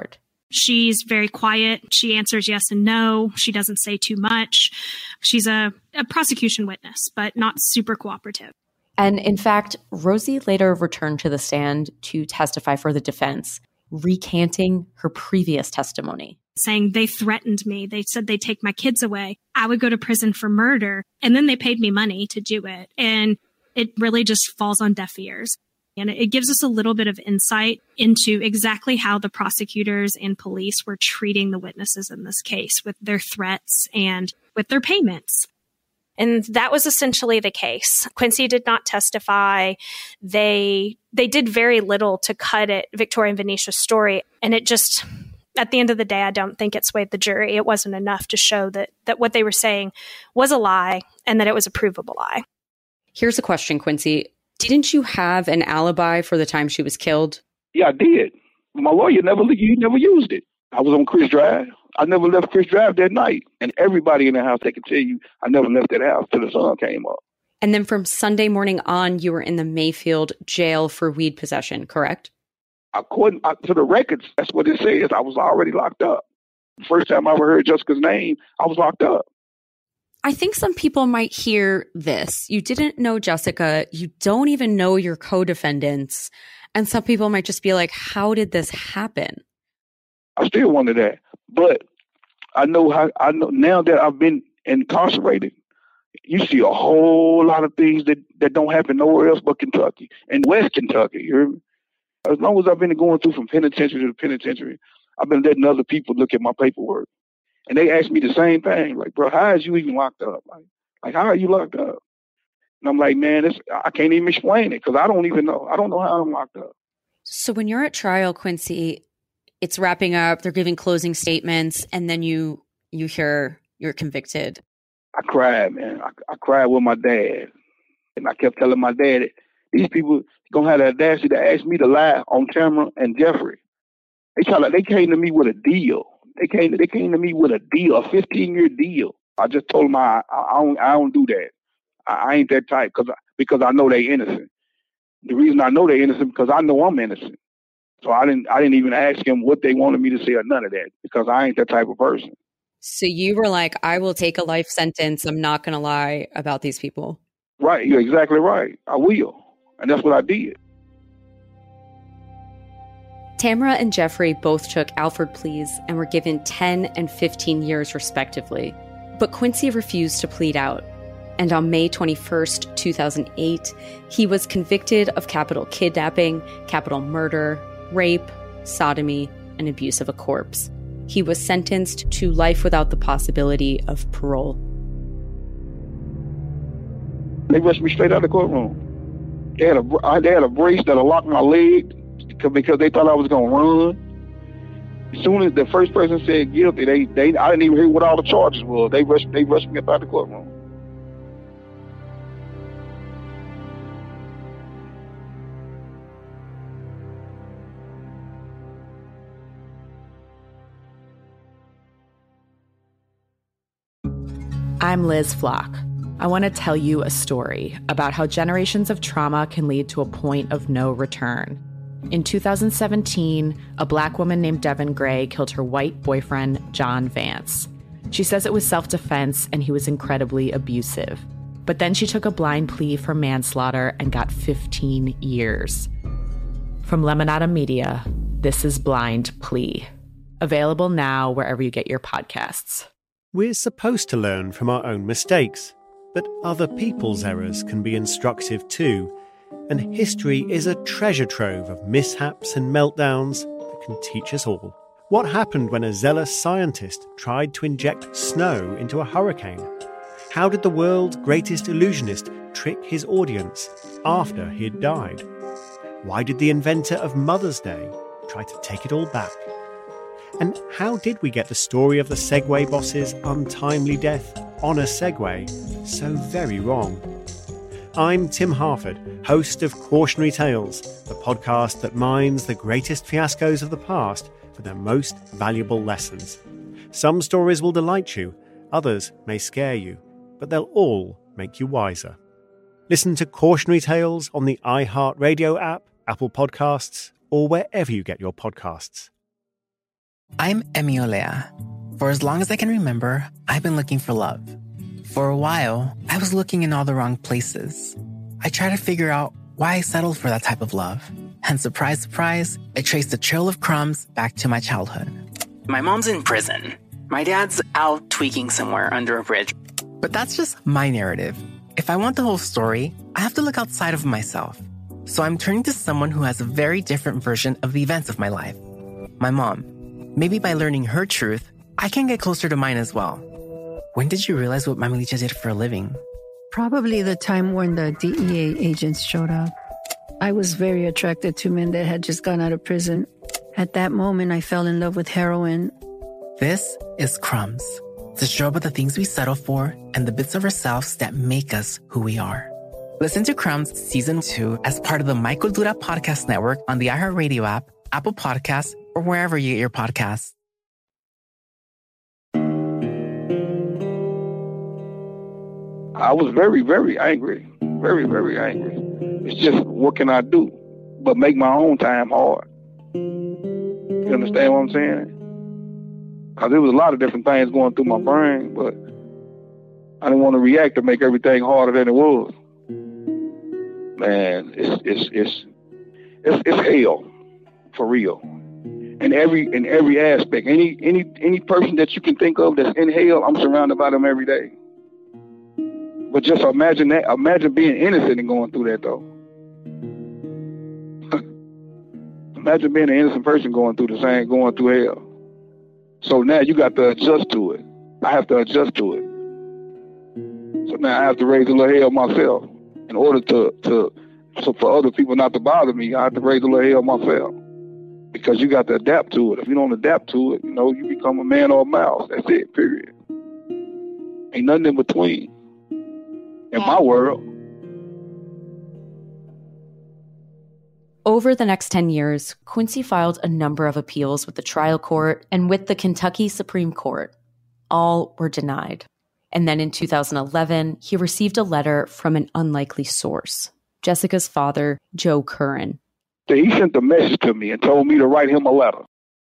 Q: She's very quiet. She answers yes and no. She doesn't say too much. She's a, a prosecution witness, but not super cooperative.
G: And in fact, Rosie later returned to the stand to testify for the defense, recanting her previous testimony.
Q: Saying they threatened me. They said they'd take my kids away. I would go to prison for murder. And then they paid me money to do it. And it really just falls on deaf ears. And it gives us a little bit of insight into exactly how the prosecutors and police were treating the witnesses in this case with their threats and with their payments.
E: And that was essentially the case. Quincy did not testify. They they did very little to cut at Victoria and Venetia's story. And it just, at the end of the day, I don't think it swayed the jury. It wasn't enough to show that that what they were saying was a lie and that it was a provable lie.
G: Here's a question, Quincy. Didn't you have an alibi for the time she was killed?
I: Yeah, I did. My lawyer never he never used it. I was on Chris Drive. I never left Chris Drive that night. And everybody in the house, they can tell you, I never left that house till the sun came up.
G: And then from Sunday morning on, you were in the Mayfield jail for weed possession, correct?
I: According to the records, that's what it says. I was already locked up. The first time I ever heard Jessica's name, I was locked up.
G: I think some people might hear this. You didn't know Jessica. You don't even know your co-defendants. And some people might just be like, how did this happen?
I: I still wonder that. But I know how I know now that I've been incarcerated, you see a whole lot of things that, that don't happen nowhere else but Kentucky and West Kentucky. You hear me? As long as I've been going through from penitentiary to penitentiary, I've been letting other people look at my paperwork. And they ask me the same thing, like, bro, how is you even locked up? Like, like how are you locked up? And I'm like, man, it's, I can't even explain it because I don't even know. I don't know how I'm locked up.
G: So when you're at trial, Quincy, it's wrapping up, they're giving closing statements, and then you you hear you're convicted.
I: I cried, man. I, I cried with my dad. And I kept telling my dad, these people going to have the audacity to ask me to lie on Tamara and Jeffrey. They try to, they came to me with a deal. They came, they came to me with a deal, a fifteen-year deal. I just told them I, I, I, don't, I don't do that. I, I ain't that type cause I, because I know they innocent. The reason I know they innocent because I know I'm innocent. So I didn't I didn't even ask them what they wanted me to say or none of that because I ain't that type of person.
G: So you were like, I will take a life sentence. I'm not going to lie about these people.
I: Right. You're exactly right. I will. And that's what I did.
G: Tamara and Jeffrey both took Alford pleas and were given ten and fifteen years respectively. But Quincy refused to plead out. And on May twenty-first, two thousand eight, he was convicted of capital kidnapping, capital murder, rape, sodomy, and abuse of a corpse. He was sentenced to life without the possibility of parole.
I: They rushed me straight out of the courtroom. They had a, they had a brace that'll lock my leg because they thought I was going to run. As soon as the first person said guilty, they, they I didn't even hear what all the charges were. They rushed, they rushed me up out of the courtroom.
A: I'm Liz Flock. I want to tell you a story about how generations of trauma can lead to a point of no return. In two thousand seventeen, a Black woman named Devin Gray killed her white boyfriend, John Vance. She says it was self-defense and he was incredibly abusive. But then she took a blind plea for manslaughter and got fifteen years. From Lemonada Media, this is Blind Plea. Available now wherever you get your podcasts.
H: We're supposed to learn from our own mistakes, but other people's errors can be instructive too. And history is a treasure trove of mishaps and meltdowns that can teach us all. What happened when a zealous scientist tried to inject snow into a hurricane? How did the world's greatest illusionist trick his audience after he had died? Why did the inventor of Mother's Day try to take it all back? And how did we get the story of the Segway boss's untimely death on a Segway so very wrong? I'm Tim Harford, host of Cautionary Tales, the podcast that mines the greatest fiascos of the past for their most valuable lessons. Some stories will delight you, others may scare you, but they'll all make you wiser. Listen to Cautionary Tales on the iHeartRadio app, Apple Podcasts, or wherever you get your podcasts.
B: I'm Emi Olea. For as long as I can remember, I've been looking for love. For a while, I was looking in all the wrong places. I tried to figure out why I settled for that type of love. And surprise, surprise, I traced the trail of crumbs back to my childhood.
R: My mom's in prison. My dad's out tweaking somewhere under a bridge.
B: But that's just my narrative. If I want the whole story, I have to look outside of myself. So I'm turning to someone who has a very different version of the events of my life. My mom. Maybe by learning her truth, I can get closer to mine as well. When did you realize what Mami Licha did for a living?
C: Probably the time when the D E A agents showed up. I was very attracted to men that had just gone out of prison. At that moment, I fell in love with heroin.
B: This is Crumbs, the show about the things we settle for and the bits of ourselves that make us who we are. Listen to Crumbs Season two as part of the My Cultura Podcast Network on the iHeartRadio app, Apple Podcasts, or wherever you get your podcasts.
I: I was very, very angry. Very, very angry. It's just, what can I do? But make my own time hard. You understand what I'm saying? Because there was a lot of different things going through my brain, but I didn't want to react to make everything harder than it was. Man, it's it's it's it's, it's hell, for real. In every in every aspect, any any any person that you can think of that's in hell, I'm surrounded by them every day. But just imagine that. Imagine being innocent and going through that, though. Imagine being an innocent person going through the same, going through hell. So now you got to adjust to it. I have to adjust to it. So now I have to raise a little hell myself. In order to, to so for other people not to bother me, I have to raise a little hell myself. Because you got to adapt to it. If you don't adapt to it, you know, you become a man or a mouse. That's it, period. Ain't nothing in between. In my world.
G: Over the next ten years, Quincy filed a number of appeals with the trial court and with the Kentucky Supreme Court. All were denied. And then in two thousand eleven, he received a letter from an unlikely source, Jessica's father, Joe Curran.
I: He sent a message to me and told me to write him a letter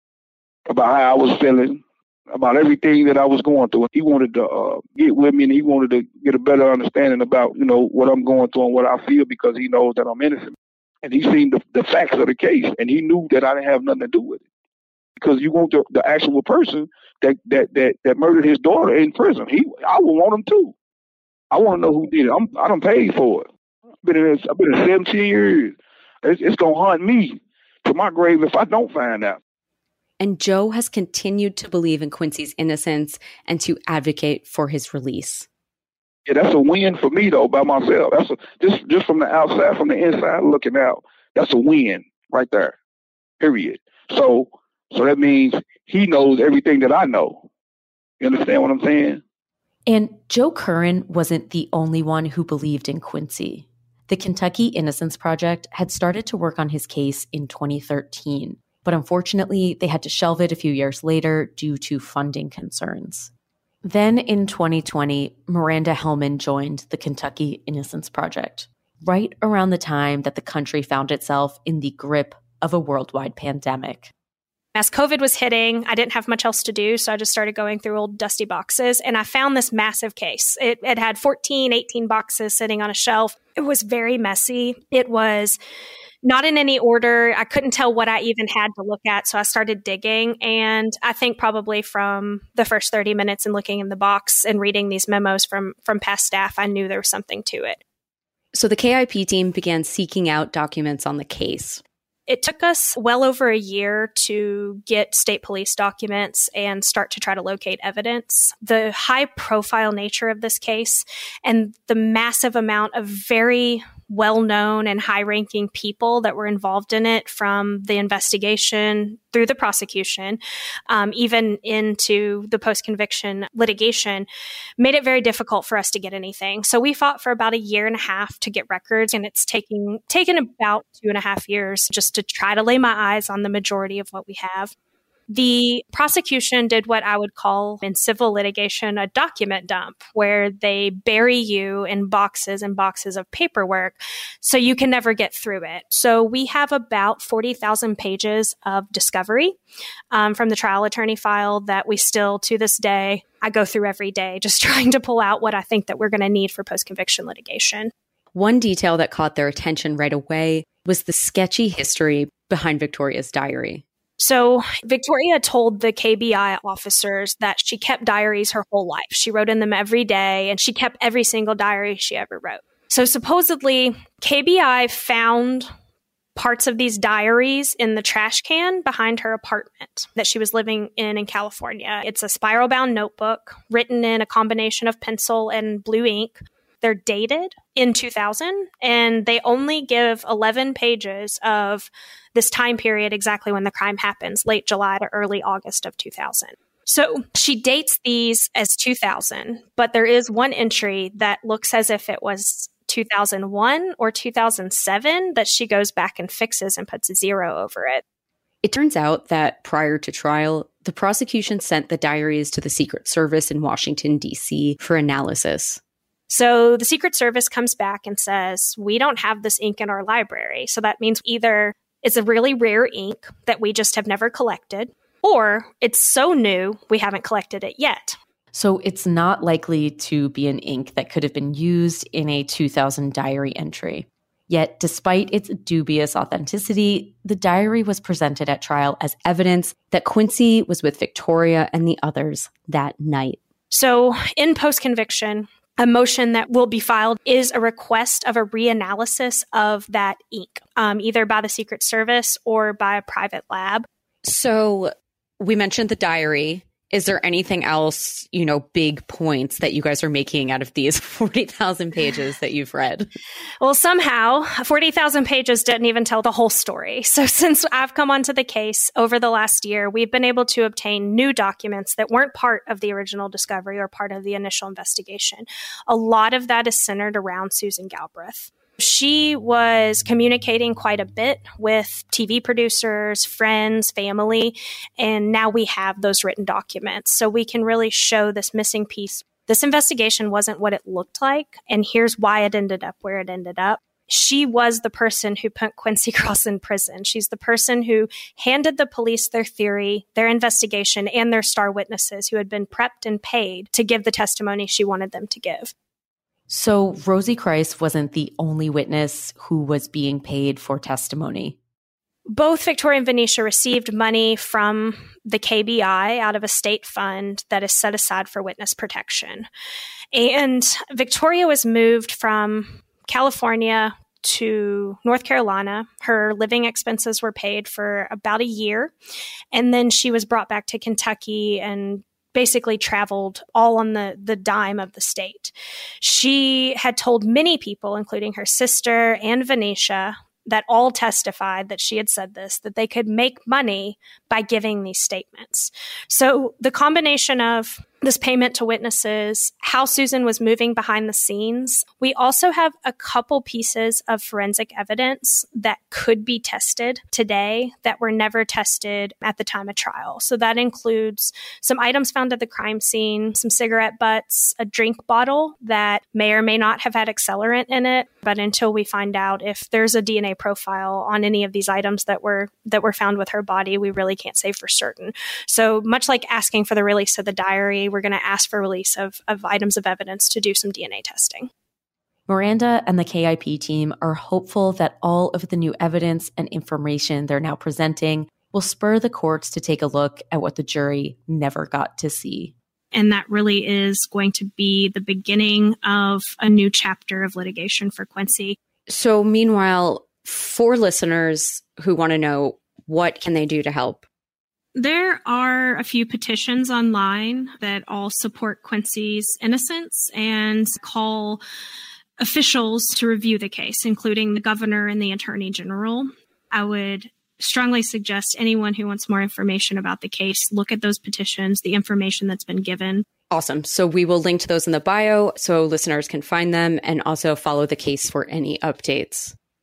I: about how I was feeling, about everything that I was going through. He wanted to uh, get with me, and he wanted to get a better understanding about, you know, what I'm going through and what I feel, because he knows that I'm innocent. And he seen the, the facts of the case, and he knew that I didn't have nothing to do with it. Because you want the, the actual person that, that that that murdered his daughter in prison. He, I would want him too. I want to know who did it. I'm, I done paid for it. I've been in this, I've been in seventeen years. It's, it's going to haunt me to my grave if I don't find out.
G: And Joe has continued to believe in Quincy's innocence and to advocate for his release.
I: Yeah, that's a win for me, though, by myself. That's a, just just from the outside, from the inside looking out. That's a win right there, period. So so that means he knows everything that I know. You understand what I'm saying?
G: And Joe Curran wasn't the only one who believed in Quincy. The Kentucky Innocence Project had started to work on his case in twenty thirteen, but unfortunately, they had to shelve it a few years later due to funding concerns. Then in twenty twenty, Miranda Hellman joined the Kentucky Innocence Project, right around the time that the country found itself in the grip of a worldwide pandemic.
E: As COVID was hitting, I didn't have much else to do, so I just started going through old dusty boxes, and I found this massive case. It, it had fourteen, eighteen boxes sitting on a shelf. It was very messy. It was not in any order. I couldn't tell what I even had to look at, so I started digging, and I think probably from the first thirty minutes and looking in the box and reading these memos from, from past staff, I knew there was something to it.
G: So the K I P team began seeking out documents on the case.
E: It took us well over a year to get state police documents and start to try to locate evidence. The high-profile nature of this case and the massive amount of very well-known and high-ranking people that were involved in it, from the investigation through the prosecution, um, even into the post-conviction litigation, made it very difficult for us to get anything. So we fought for about a year and a half to get records, and it's taking taken about two and a half years just to try to lay my eyes on the majority of what we have. The prosecution did what I would call in civil litigation a document dump, where they bury you in boxes and boxes of paperwork so you can never get through it. So we have about forty thousand pages of discovery um, from the trial attorney file that we still, to this day, I go through every day, just trying to pull out what I think that we're going to need for post-conviction litigation.
G: One detail that caught their attention right away was the sketchy history behind Victoria's diary.
E: So Victoria told the K B I officers that she kept diaries her whole life. She wrote in them every day, and she kept every single diary she ever wrote. So supposedly, K B I found parts of these diaries in the trash can behind her apartment that she was living in in California. It's a spiral-bound notebook written in a combination of pencil and blue ink. They're dated in two thousand, and they only give eleven pages of this time period exactly when the crime happens, late July to early August of two thousand. So she dates these as two thousand, but there is one entry that looks as if it was two thousand one or two thousand seven that she goes back and fixes and puts a zero over it.
G: It turns out that prior to trial, the prosecution sent the diaries to the Secret Service in Washington, D C for analysis.
E: So the Secret Service comes back and says, we don't have this ink in our library. So that means either it's a really rare ink that we just have never collected, or it's so new we haven't collected it yet.
A: So it's not likely to be an ink that could have been used in a two thousand diary entry. Yet, despite its dubious authenticity, the diary was presented at trial as evidence that Quincy was with Victoria and the others that night.
E: So in post-conviction, a motion that will be filed is a request of a reanalysis of that ink, um, either by the Secret Service or by a private lab.
G: So we mentioned the diary. Is there anything else, you know, big points that you guys are making out of these forty thousand pages that you've read?
E: Well, somehow forty thousand pages didn't even tell the whole story. So since I've come onto the case over the last year, we've been able to obtain new documents that weren't part of the original discovery or part of the initial investigation. A lot of that is centered around Susan Galbraith. She was communicating quite a bit with T V producers, friends, family, and now we have those written documents. So we can really show this missing piece. This investigation wasn't what it looked like, and here's why it ended up where it ended up. She was the person who put Quincy Cross in prison. She's the person who handed the police their theory, their investigation, and their star witnesses who had been prepped and paid to give the testimony she wanted them to give.
A: So Rosie Christ wasn't the only witness who was being paid for testimony.
E: Both Victoria and Venetia received money from the K B I out of a state fund that is set aside for witness protection. And Victoria was moved from California to North Carolina. Her living expenses were paid for about a year. And then she was brought back to Kentucky and basically traveled all on the, the dime of the state. She had told many people, including her sister and Venetia, that all testified that she had said this, that they could make money by giving these statements. So the combination of this payment to witnesses, how Susan was moving behind the scenes. We also have a couple pieces of forensic evidence that could be tested today that were never tested at the time of trial. So that includes some items found at the crime scene, some cigarette butts, a drink bottle that may or may not have had accelerant in it. But until we find out if there's a D N A profile on any of these items that were that were found with her body, we really can't say for certain. So much like asking for the release of the diary, we're going to ask for release of, of items of evidence to do some D N A testing.
A: Miranda and the K I P team are hopeful that all of the new evidence and information they're now presenting will spur the courts to take a look at what the jury never got to see.
Q: And that really is going to be the beginning of a new chapter of litigation for Quincy.
G: So meanwhile, for listeners who want to know, what can they do to help?
Q: There are a few petitions online that all support Quincy's innocence and call officials to review the case, including the governor and the attorney general. I would strongly suggest anyone who wants more information about the case, look at those petitions, the information that's been given.
G: Awesome. So we will link to those in the bio so listeners can find them and also follow the case for any updates.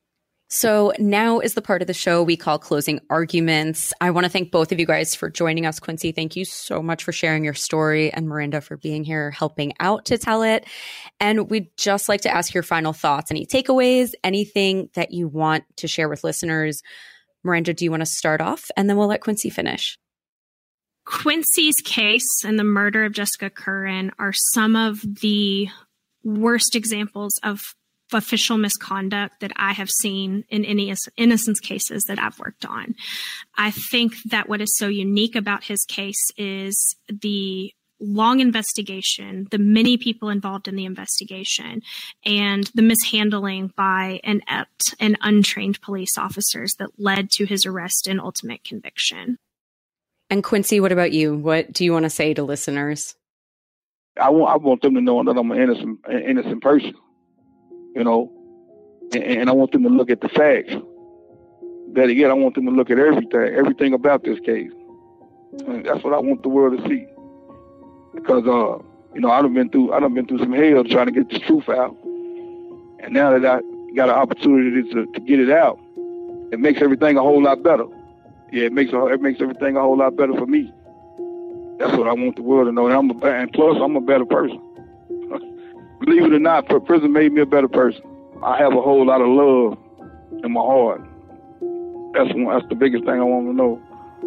G: So now is the part of the show we call closing arguments. I want to thank both of you guys for joining us. Quincy, thank you so much for sharing your story, and Miranda for being here helping out to tell it. And we'd just like to ask your final thoughts, any takeaways, anything that you want to share with listeners. Miranda, do you want to start off? And then we'll let Quincy finish.
Q: Quincy's case and the murder of Jessica Curran are some of the worst examples of official misconduct that I have seen in any innocence cases that I've worked on. I think that what is so unique about his case is the long investigation, the many people involved in the investigation, and the mishandling by inept and untrained police officers that led to his arrest and ultimate conviction.
G: And Quincy, what about you? What do you want to say to listeners?
I: I want I want them to know that I'm an innocent an innocent person. You know, and, and I want them to look at the facts. Better yet, I want them to look at everything, everything about this case. And that's what I want the world to see. Because, uh, you know, I've been through, I've been through some hell trying to get this truth out. And now that I got an opportunity to, to get it out, it makes everything a whole lot better. Yeah, it makes a, it makes everything a whole lot better for me. That's what I want the world to know. And I'm a, and plus, I'm a better person. Believe it or not, prison made me a better person. I have a whole lot of love in my heart. That's one, that's the biggest thing I want to know.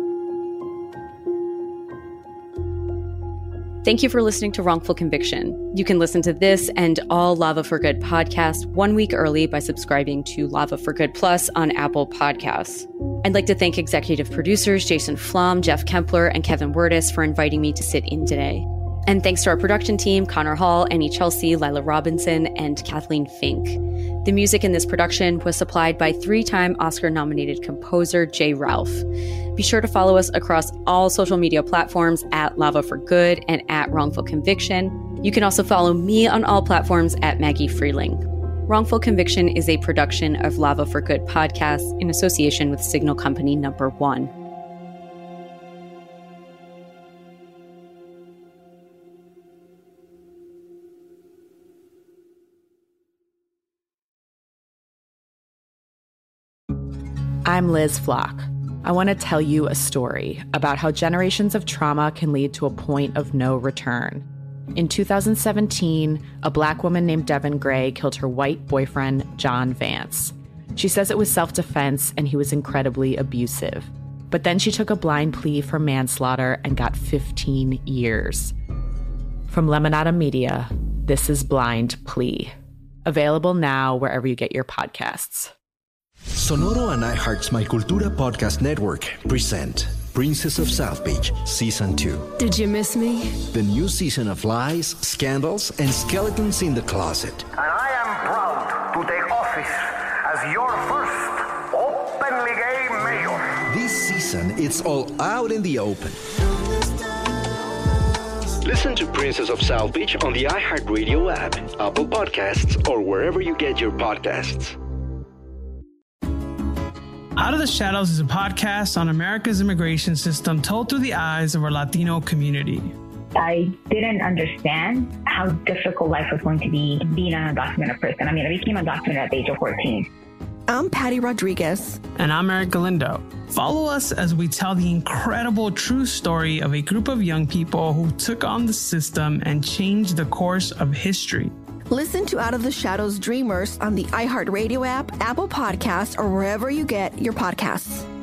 G: Thank you for listening to Wrongful Conviction. You can listen to this and all Lava for Good podcasts one week early by subscribing to Lava for Good Plus on Apple Podcasts. I'd like to thank executive producers Jason Flom, Jeff Kempler, and Kevin Wirtis for inviting me to sit in today. And thanks to our production team, Connor Hall, Annie Chelsea, Lila Robinson, and Kathleen Fink. The music in this production was supplied by three-time Oscar-nominated composer Jay Ralph. Be sure to follow us across all social media platforms at Lava for Good and at Wrongful Conviction. You can also follow me on all platforms at Maggie Freeling. Wrongful Conviction is a production of Lava for Good podcasts in association with Signal Company Number One.
A: I'm Liz Flock. I want to tell you a story about how generations of trauma can lead to a point of no return. In two thousand seventeen, a Black woman named Devin Gray killed her white boyfriend, John Vance. She says it was self-defense and he was incredibly abusive. But then she took a blind plea for manslaughter and got fifteen years. From Lemonada Media, this is Blind Plea. Available now wherever you get your podcasts.
D: Sonoro and iHeart's My Cultura podcast network present Princess of South Beach Season two.
S: Did you miss me?
D: The new season of lies, scandals, and skeletons in the closet.
F: And I am proud to take office as your first openly gay mayor.
D: This season, it's all out in the open.
F: Listen to Princess of South Beach on the iHeartRadio app, Apple Podcasts, or wherever you get your podcasts.
T: Out of the Shadows is a podcast on America's immigration system told through the eyes of our Latino community.
U: I didn't understand how difficult life was going to be being an undocumented person. I mean, I became undocumented at the age of fourteen.
S: I'm Patty Rodriguez.
T: And I'm Eric Galindo. Follow us as we tell the incredible true story of a group of young people who took on the system and changed the course of history.
S: Listen to Out of the Shadows Dreamers on the iHeartRadio app, Apple Podcasts, or wherever you get your podcasts.